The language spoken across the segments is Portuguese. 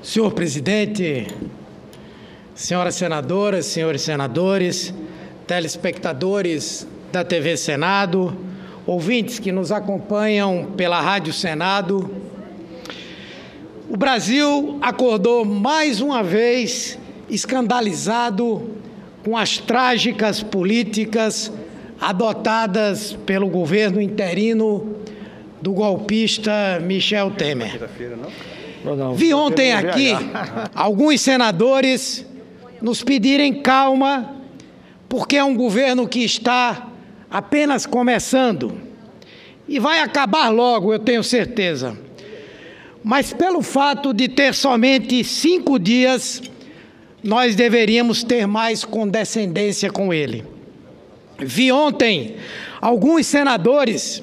Senhor presidente, senhoras senadoras, senhores senadores, telespectadores da TV Senado, ouvintes que nos acompanham pela Rádio Senado, o Brasil acordou mais uma vez escandalizado com as trágicas políticas adotadas pelo governo interino do golpista Michel Temer. Vi ontem aqui alguns senadores nos pedirem calma, porque é um governo que está apenas começando e vai acabar logo, eu tenho certeza. Mas pelo fato de ter somente 5 dias, nós deveríamos ter mais condescendência com ele. Vi ontem alguns senadores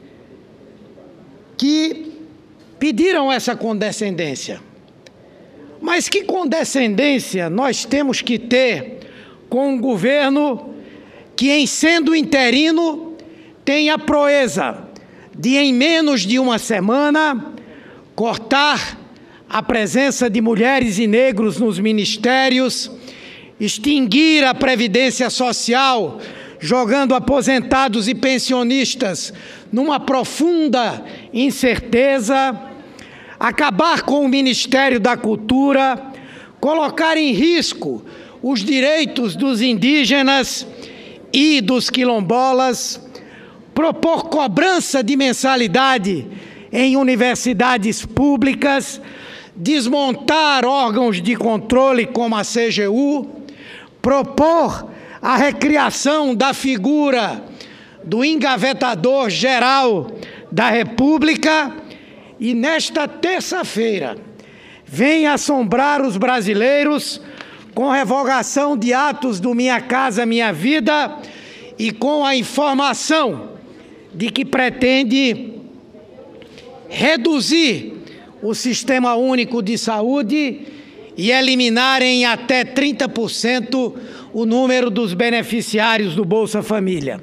que pediram essa condescendência. Mas que condescendência nós temos que ter com um governo que, em sendo interino, tem a proeza de, em menos de uma semana, cortar a presença de mulheres e negros nos ministérios, extinguir a Previdência Social, jogando aposentados e pensionistas numa profunda incerteza, acabar com o Ministério da Cultura, colocar em risco os direitos dos indígenas e dos quilombolas, propor cobrança de mensalidade em universidades públicas, desmontar órgãos de controle como a CGU, propor a recriação da figura do engavetador geral da República e, nesta terça-feira, vem assombrar os brasileiros com revogação de atos do Minha Casa Minha Vida e com a informação de que pretende reduzir o Sistema Único de Saúde e eliminar em até 30% o número dos beneficiários do Bolsa Família.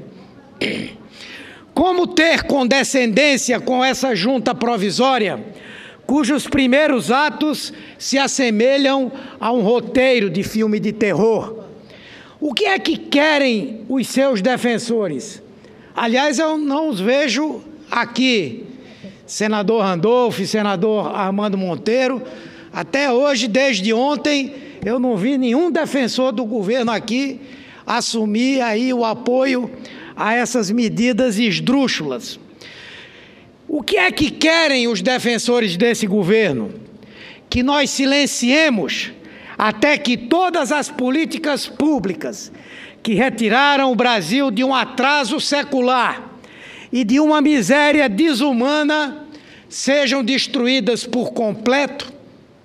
Como ter condescendência com essa junta provisória, cujos primeiros atos se assemelham a um roteiro de filme de terror? O que é que querem os seus defensores? Aliás, eu não os vejo aqui. Senador Randolfo, senador Armando Monteiro, até hoje, desde ontem, eu não vi nenhum defensor do governo aqui assumir aí o apoio a essas medidas esdrúxulas. O que é que querem os defensores desse governo? Que nós silenciemos até que todas as políticas públicas que retiraram o Brasil de um atraso secular e de uma miséria desumana sejam destruídas por completo?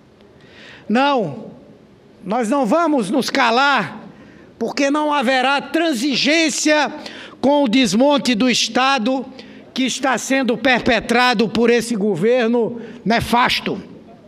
Não, nós não vamos nos calar, porque não haverá transigência com o desmonte do Estado que está sendo perpetrado por esse governo nefasto.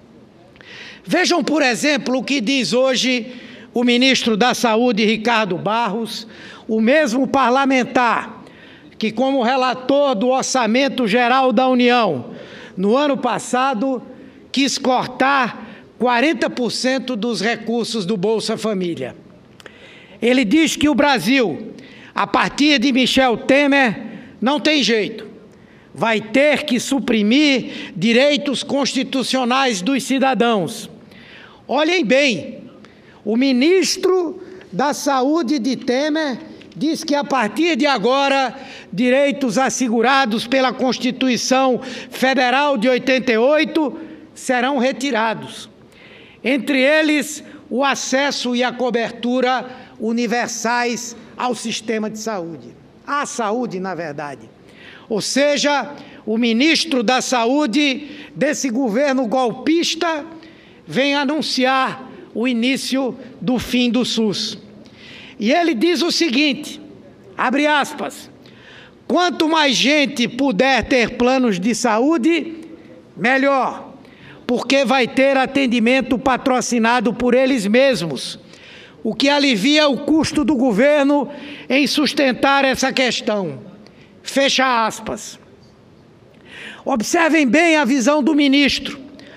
Vejam, por exemplo, o que diz hoje o ministro da Saúde, Ricardo Barros, o mesmo parlamentar que, como relator do Orçamento Geral da União, no ano passado, quis cortar 40% dos recursos do Bolsa Família. Ele diz que o Brasil, a partir de Michel Temer, não tem jeito. Vai ter que suprimir direitos constitucionais dos cidadãos. Olhem bem, o ministro da Saúde de Temer diz que, a partir de agora, direitos assegurados pela Constituição Federal de 88 serão retirados. Entre eles, o acesso e a cobertura universais ao sistema de saúde. À saúde, na verdade. Ou seja, o ministro da Saúde desse governo golpista vem anunciar o início do fim do SUS. E ele diz o seguinte, abre aspas, quanto mais gente puder ter planos de saúde, melhor, porque vai ter atendimento patrocinado por eles mesmos, o que alivia o custo do governo em sustentar essa questão. Fecha aspas. Observem bem a visão do ministro.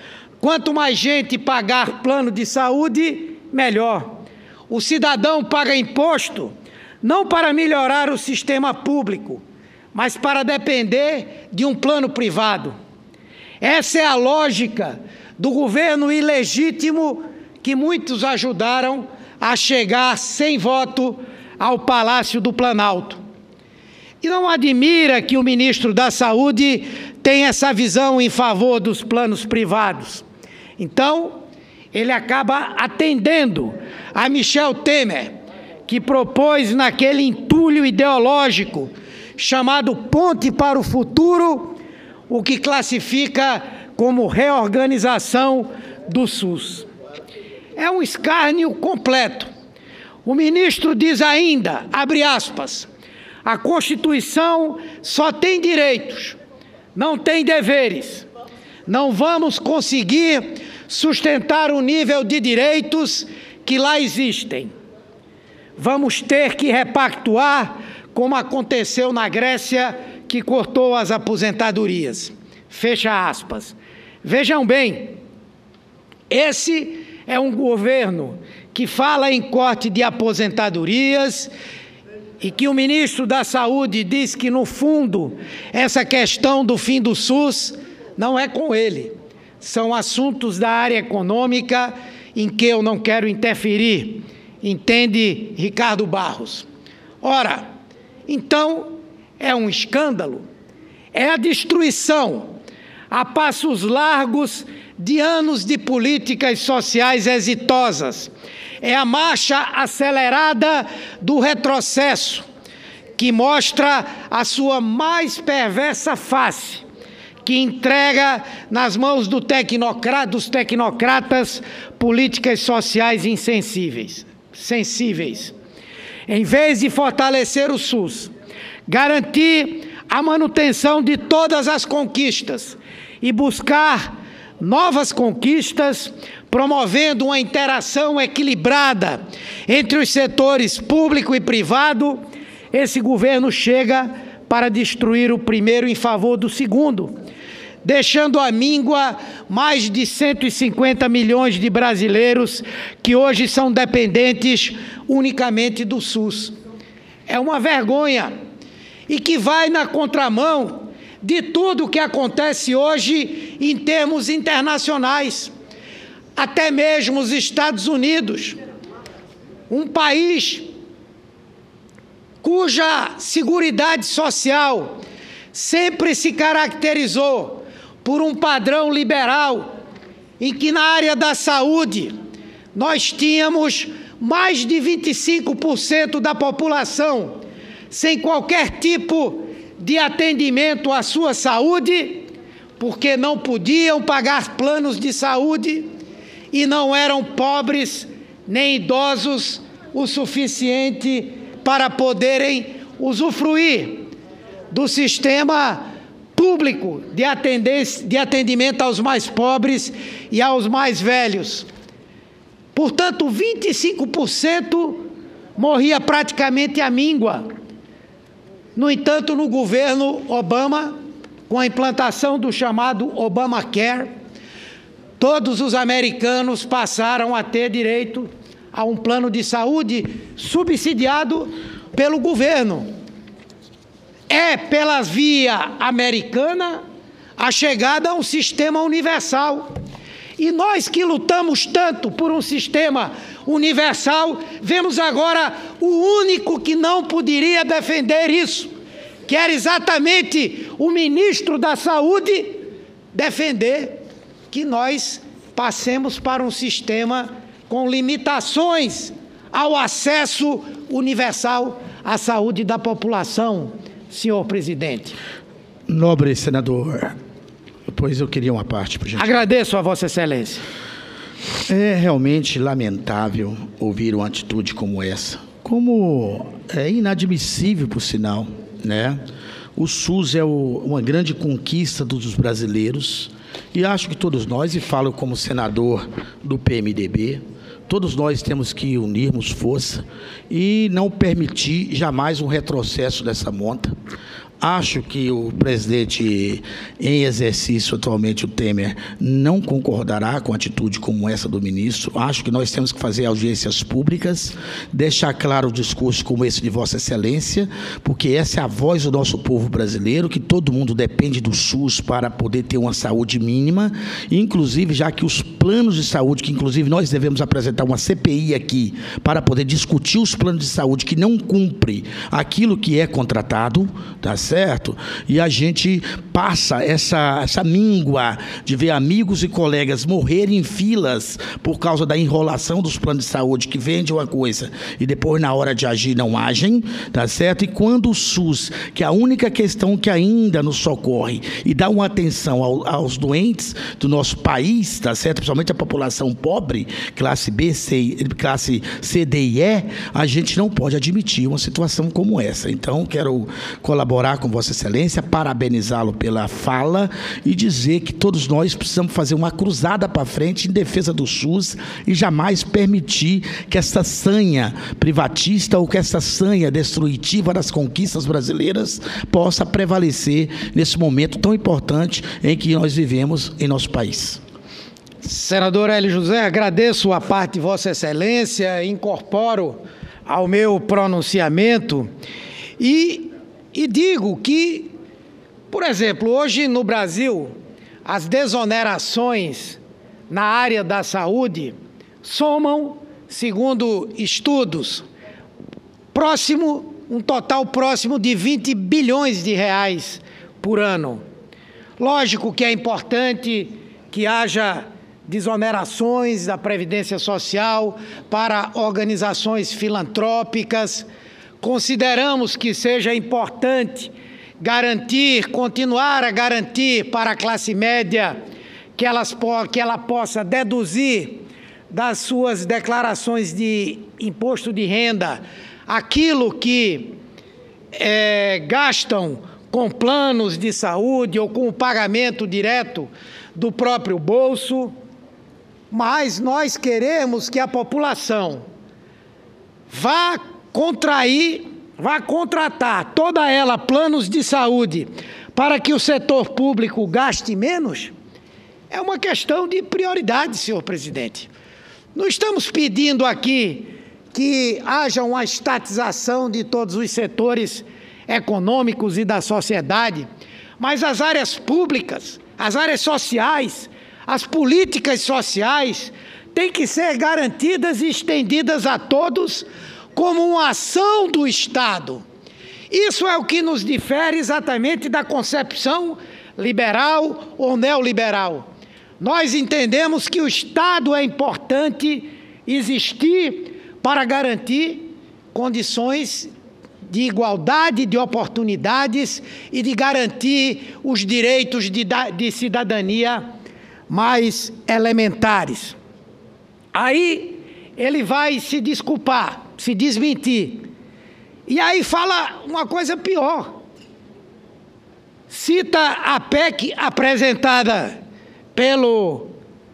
Quanto mais gente pagar plano de saúde, melhor. O cidadão paga imposto não para melhorar o sistema público, mas para depender de um plano privado. Essa é a lógica do governo ilegítimo que muitos ajudaram a chegar sem voto ao Palácio do Planalto. E não admira que o ministro da Saúde tenha essa visão em favor dos planos privados. Então, ele acaba atendendo a Michel Temer, que propôs naquele entulho ideológico chamado Ponte para o Futuro, o que classifica como reorganização do SUS. É um escárnio completo. O ministro diz ainda, abre aspas, a Constituição só tem direitos, não tem deveres. Não vamos conseguir sustentar o nível de direitos que lá existem. Vamos ter que repactuar, como aconteceu na Grécia, que cortou as aposentadorias. Fecha aspas. Vejam bem, esse é um governo que fala em corte de aposentadorias e que o ministro da Saúde diz que, no fundo, essa questão do fim do SUS não é com ele. São assuntos da área econômica em que eu não quero interferir, entende Ricardo Barros. Ora, então, é um escândalo, é a destruição a passos largos de anos de políticas sociais exitosas. É a marcha acelerada do retrocesso, que mostra a sua mais perversa face, que entrega nas mãos dos tecnocratas políticas sociais insensíveis, sensíveis. Em vez de fortalecer o SUS, garantir a manutenção de todas as conquistas e buscar novas conquistas, promovendo uma interação equilibrada entre os setores público e privado, esse governo chega para destruir o primeiro em favor do segundo, deixando à míngua mais de 150 milhões de brasileiros que hoje são dependentes unicamente do SUS. É uma vergonha e que vai na contramão de tudo o que acontece hoje em termos internacionais. Até mesmo os Estados Unidos, um país cuja seguridade social sempre se caracterizou por um padrão liberal, em que na área da saúde nós tínhamos mais de 25% da população sem qualquer tipo de atendimento à sua saúde, porque não podiam pagar planos de saúde e não eram pobres nem idosos o suficiente para poderem usufruir do sistema público de atendimento aos mais pobres e aos mais velhos. Portanto, 25% morria praticamente à míngua. No entanto, no governo Obama, com a implantação do chamado Obamacare, todos os americanos passaram a ter direito a um plano de saúde subsidiado pelo governo. É pela via americana a chegada a um sistema universal. E nós que lutamos tanto por um sistema universal, vemos agora o único que não poderia defender isso, que era exatamente o ministro da Saúde, defender que nós passemos para um sistema com limitações ao acesso universal à saúde da população, senhor presidente. Nobre senador, pois eu queria uma parte, por gentileza. Agradeço a Vossa Excelência. É realmente lamentável ouvir uma atitude como essa, como é inadmissível, por sinal, né? O SUS é uma grande conquista dos brasileiros e acho que todos nós, e falo como senador do PMDB, todos nós temos que unirmos força e não permitir jamais um retrocesso dessa monta. Acho que o presidente em exercício atualmente, o Temer, não concordará com a atitude como essa do ministro. Acho que nós temos que fazer audiências públicas, deixar claro o discurso como esse de Vossa Excelência, porque essa é a voz do nosso povo brasileiro, que todo mundo depende do SUS para poder ter uma saúde mínima, inclusive já que os planos de saúde, que inclusive nós devemos apresentar uma CPI aqui para poder discutir os planos de saúde que não cumprem aquilo que é contratado, tá certo? E a gente passa essa míngua de ver amigos e colegas morrerem em filas por causa da enrolação dos planos de saúde, que vende uma coisa e depois na hora de agir não agem, tá certo? E quando o SUS, que é a única questão que ainda nos socorre e dá uma atenção aos doentes do nosso país, tá certo? Principalmente a população pobre, classe B, classe C, D e E, a gente não pode admitir uma situação como essa. Então, quero colaborar com Vossa Excelência, parabenizá-lo pela fala e dizer que todos nós precisamos fazer uma cruzada para frente em defesa do SUS e jamais permitir que essa sanha privatista ou que essa sanha destrutiva das conquistas brasileiras possa prevalecer nesse momento tão importante em que nós vivemos em nosso país. Senador Hélio José, agradeço a parte de Vossa Excelência, incorporo ao meu pronunciamento e digo que, por exemplo, hoje no Brasil, as desonerações na área da saúde somam, segundo estudos, um total próximo de 20 bilhões de reais por ano. Lógico que é importante que haja desonerações da Previdência Social para organizações filantrópicas. Consideramos que seja importante continuar a garantir para a classe média que ela possa deduzir das suas declarações de imposto de renda aquilo que gastam com planos de saúde ou com o pagamento direto do próprio bolso, mas nós queremos que a população vá contratar toda ela planos de saúde para que o setor público gaste menos, é uma questão de prioridade, senhor presidente. Não estamos pedindo aqui que haja uma estatização de todos os setores econômicos e da sociedade, mas as áreas públicas, as áreas sociais, as políticas sociais têm que ser garantidas e estendidas a todos como uma ação do Estado. Isso é o que nos difere exatamente da concepção liberal ou neoliberal. Nós entendemos que o Estado é importante existir para garantir condições de igualdade de oportunidades e de garantir os direitos de cidadania mais elementares. Aí ele vai se desculpar, se desmentir. E aí fala uma coisa pior. Cita a PEC apresentada pelo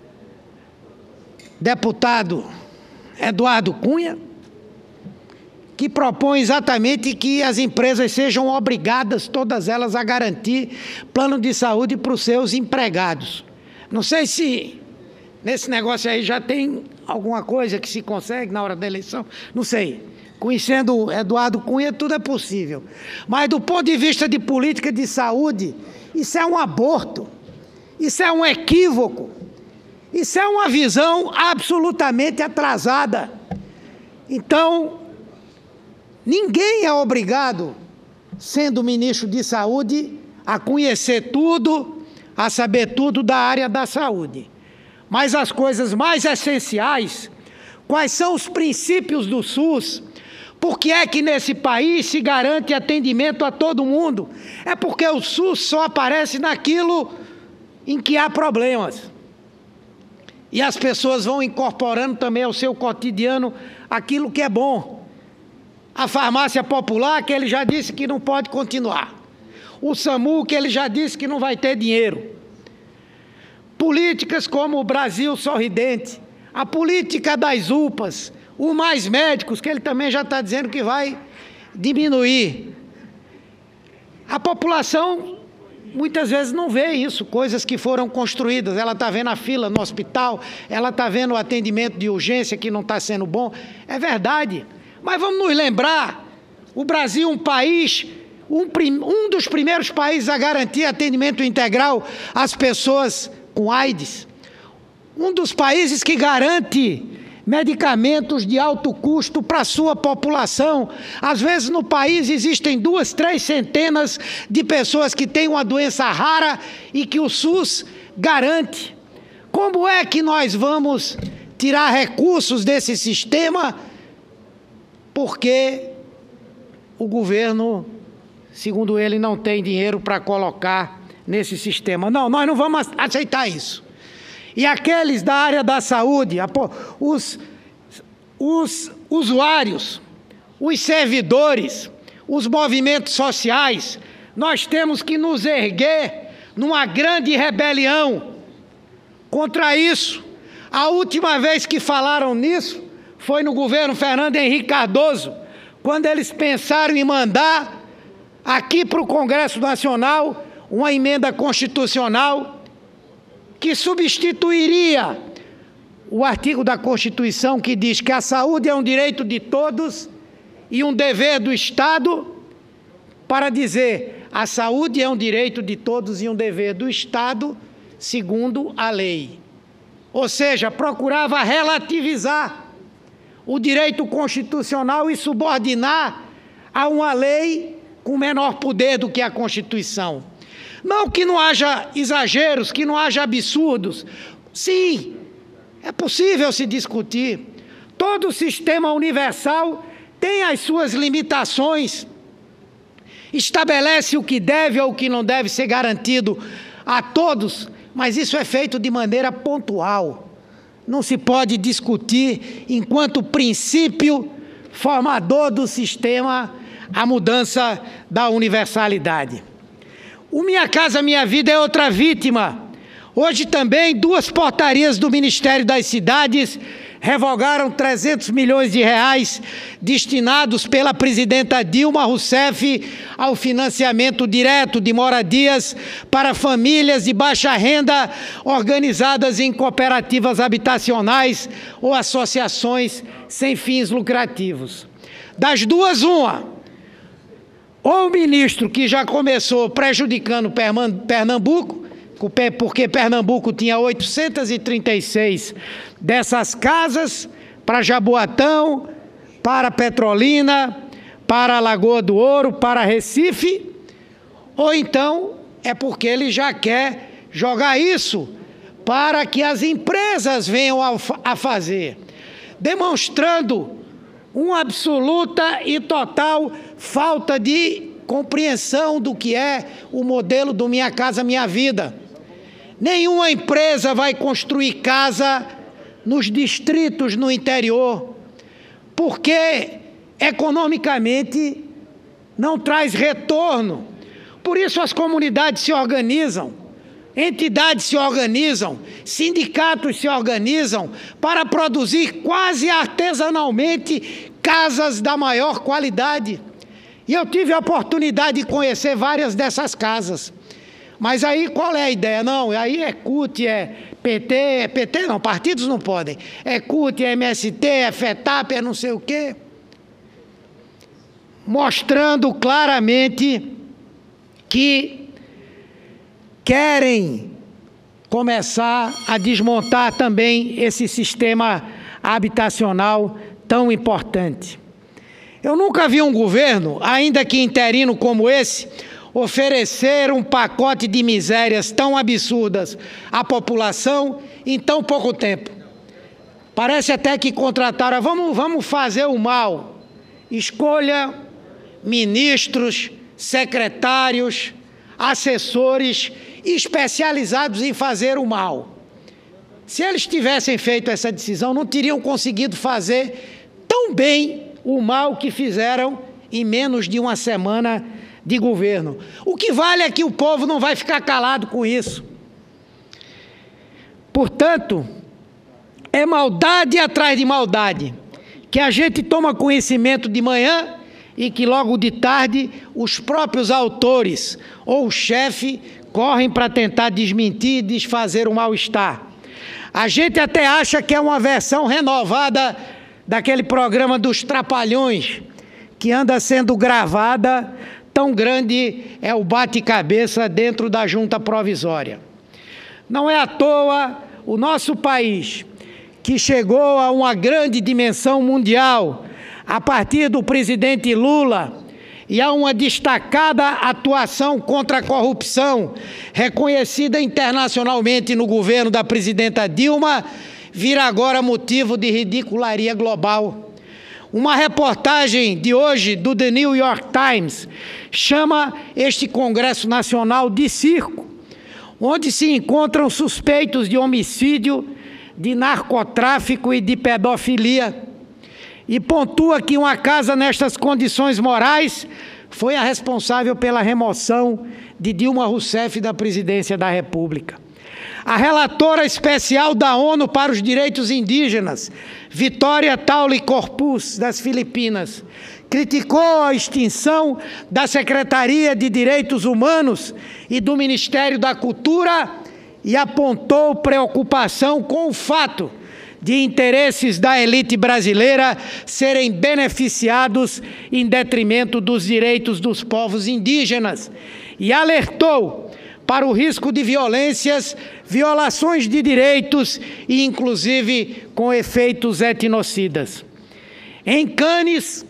deputado Eduardo Cunha, que propõe exatamente que as empresas sejam obrigadas, todas elas, a garantir plano de saúde para os seus empregados. Não sei se nesse negócio aí já tem alguma coisa que se consegue na hora da eleição, não sei. Conhecendo Eduardo Cunha, tudo é possível. Mas do ponto de vista de política de saúde, isso é um aborto, isso é um equívoco, isso é uma visão absolutamente atrasada. Então, ninguém é obrigado, sendo ministro de Saúde, a conhecer tudo, a saber tudo da área da saúde. Mas as coisas mais essenciais, quais são os princípios do SUS? Por que é que nesse país se garante atendimento a todo mundo? É porque o SUS só aparece naquilo em que há problemas. E as pessoas vão incorporando também ao seu cotidiano aquilo que é bom. A farmácia popular, que ele já disse que não pode continuar. O SAMU, que ele já disse que não vai ter dinheiro. Políticas como o Brasil Sorridente, a política das UPAs, o Mais Médicos, que ele também já está dizendo que vai diminuir. A população muitas vezes não vê isso, coisas que foram construídas. Ela está vendo a fila no hospital, ela está vendo o atendimento de urgência que não está sendo bom. É verdade, mas vamos nos lembrar, o Brasil é um país, um dos primeiros países a garantir atendimento integral às pessoas com AIDS. Um dos países que garante medicamentos de alto custo para a sua população. Às vezes no país existem 2, 3 centenas de pessoas que têm uma doença rara e que o SUS garante. Como é que nós vamos tirar recursos desse sistema? Porque o governo, segundo ele, não tem dinheiro para colocar nesse sistema. Não, nós não vamos aceitar isso. E aqueles da área da saúde, os usuários, os servidores, os movimentos sociais, nós temos que nos erguer numa grande rebelião contra isso. A última vez que falaram nisso foi no governo Fernando Henrique Cardoso, quando eles pensaram em mandar aqui para o Congresso Nacional uma emenda constitucional que substituiria o artigo da Constituição que diz que a saúde é um direito de todos e um dever do Estado, para dizer a saúde é um direito de todos e um dever do Estado, segundo a lei. Ou seja, procurava relativizar o direito constitucional e subordinar a uma lei com menor poder do que a Constituição. Não que não haja exageros, que não haja absurdos. Sim, é possível se discutir. Todo sistema universal tem as suas limitações. Estabelece o que deve ou o que não deve ser garantido a todos, mas isso é feito de maneira pontual. Não se pode discutir, enquanto princípio formador do sistema, a mudança da universalidade. O Minha Casa Minha Vida é outra vítima. Hoje também 2 portarias do Ministério das Cidades revogaram 300 milhões de reais destinados pela presidenta Dilma Rousseff ao financiamento direto de moradias para famílias de baixa renda organizadas em cooperativas habitacionais ou associações sem fins lucrativos. Das duas, uma. Ou o ministro que já começou prejudicando Pernambuco, porque Pernambuco tinha 836 dessas casas, para Jaboatão, para Petrolina, para Lagoa do Ouro, para Recife, ou então é porque ele já quer jogar isso para que as empresas venham a fazer, demonstrando uma absoluta e total falta de compreensão do que é o modelo do Minha Casa Minha Vida. Nenhuma empresa vai construir casa nos distritos no interior, porque economicamente não traz retorno. Por isso as comunidades se organizam, entidades se organizam, sindicatos se organizam para produzir quase artesanalmente casas da maior qualidade. E eu tive a oportunidade de conhecer várias dessas casas. Mas aí qual é a ideia? Não, aí é CUT, é PT não, partidos não podem. É CUT, é MST, é FETAP, é não sei o quê. Mostrando claramente que querem começar a desmontar também esse sistema habitacional tão importante. Eu nunca vi um governo, ainda que interino como esse, oferecer um pacote de misérias tão absurdas à população em tão pouco tempo. Parece até que contrataram, vamos fazer o mal. Escolha ministros, secretários, assessores especializados em fazer o mal. Se eles tivessem feito essa decisão, não teriam conseguido fazer tão bem o mal que fizeram em menos de uma semana de governo. O que vale é que o povo não vai ficar calado com isso. Portanto, é maldade atrás de maldade, que a gente toma conhecimento de manhã e que logo de tarde os próprios autores ou o chefe correm para tentar desmentir e desfazer o mal-estar. A gente até acha que é uma versão renovada daquele programa dos Trapalhões, que anda sendo gravada, tão grande é o bate-cabeça dentro da junta provisória. Não é à toa o nosso país, que chegou a uma grande dimensão mundial a partir do presidente Lula e a uma destacada atuação contra a corrupção, reconhecida internacionalmente no governo da presidenta Dilma, vira agora motivo de ridicularia global. Uma reportagem de hoje do The New York Times chama este Congresso Nacional de circo, onde se encontram suspeitos de homicídio, de narcotráfico e de pedofilia, e pontua que uma casa nestas condições morais foi a responsável pela remoção de Dilma Rousseff da presidência da República. A relatora especial da ONU para os Direitos Indígenas, Vitória Tauli Corpus, das Filipinas, criticou a extinção da Secretaria de Direitos Humanos e do Ministério da Cultura e apontou preocupação com o fato de interesses da elite brasileira serem beneficiados em detrimento dos direitos dos povos indígenas e alertou para o risco de violências, violações de direitos e, inclusive, com efeitos etnocidas. Em Cannes,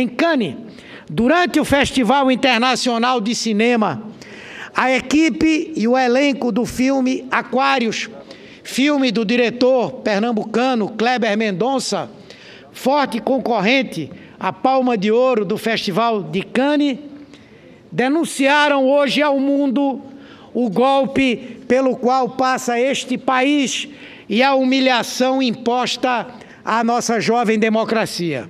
durante o Festival Internacional de Cinema, a equipe e o elenco do filme Aquários, filme do diretor pernambucano Kleber Mendonça, forte concorrente à Palma de Ouro do Festival de Cannes, denunciaram hoje ao mundo o golpe pelo qual passa este país e a humilhação imposta à nossa jovem democracia.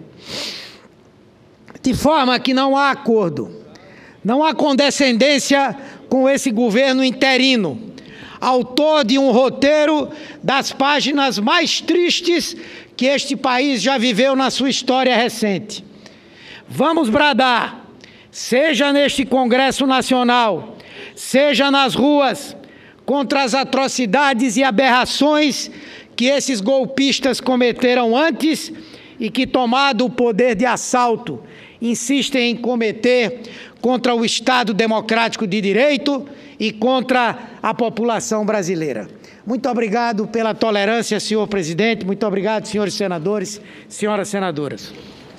De forma que não há acordo, não há condescendência com esse governo interino, autor de um roteiro das páginas mais tristes que este país já viveu na sua história recente. Vamos bradar, seja neste Congresso Nacional, seja nas ruas, contra as atrocidades e aberrações que esses golpistas cometeram antes e que, tomado o poder de assalto, insistem em cometer contra o Estado Democrático de Direito e contra a população brasileira. Muito obrigado pela tolerância, senhor presidente. Muito obrigado, senhores senadores, senhoras senadoras.